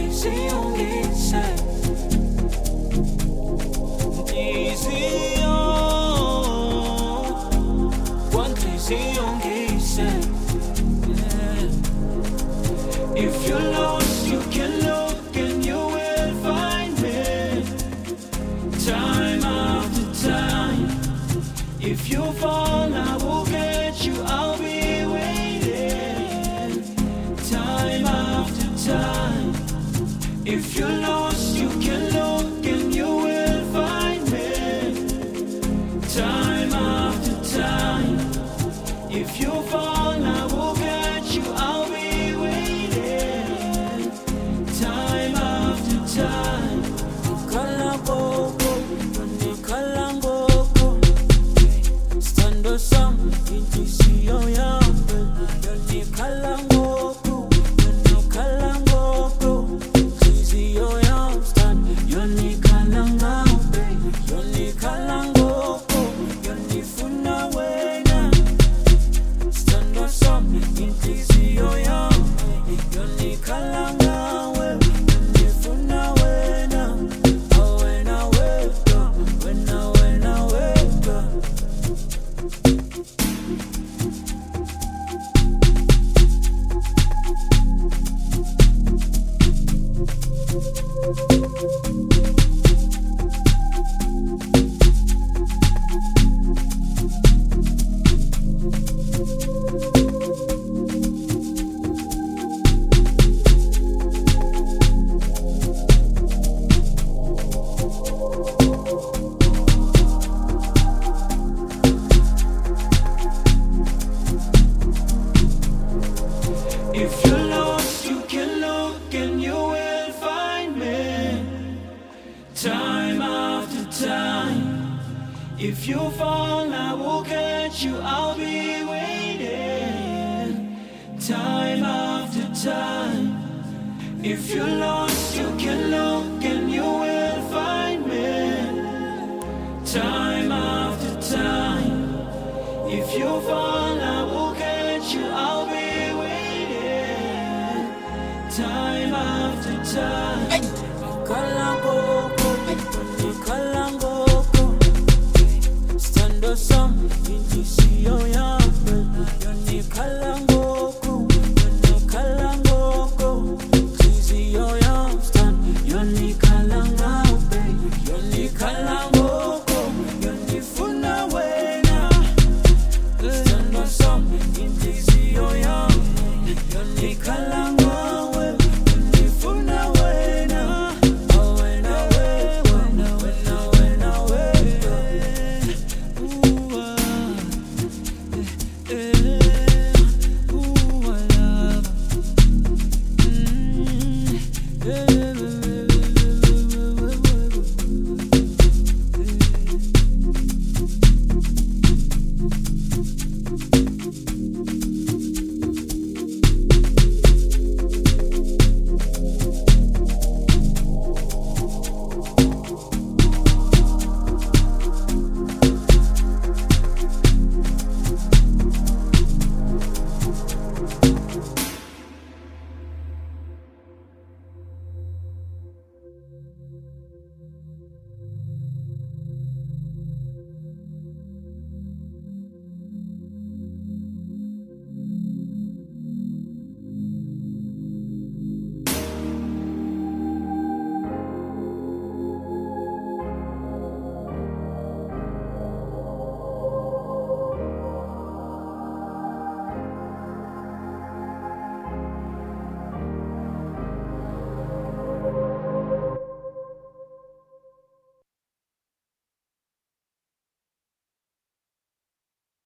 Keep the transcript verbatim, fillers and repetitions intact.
ungise Nhliziyo kwanhliziyo ungise yeah. If you're lost you can look and you will find me time after time. If you fall I will get you, I'll be waiting time after time. If you're lost you can look and you will find me time after time. If you fall I will get you, I'll be waiting time after time. Kalaboko, kalangoko, stando sam intuition yambe, yoni kalangoko, yoni kalangoko, intuition yam stand, yoni kalangambe, yoni kalangoko, yoni funa wena, stando sam intuition yambe, yoni kalangawe, yoni funa wena, oh when I wake up, when I when I wake up. If you're lost, you can look and you will find me time after time. If you fall, I will catch you, I'll be waiting time after time. If you're lost, you can look and you will find me time after time. If you fall, I will catch you, I'll be waiting time after time. Hey.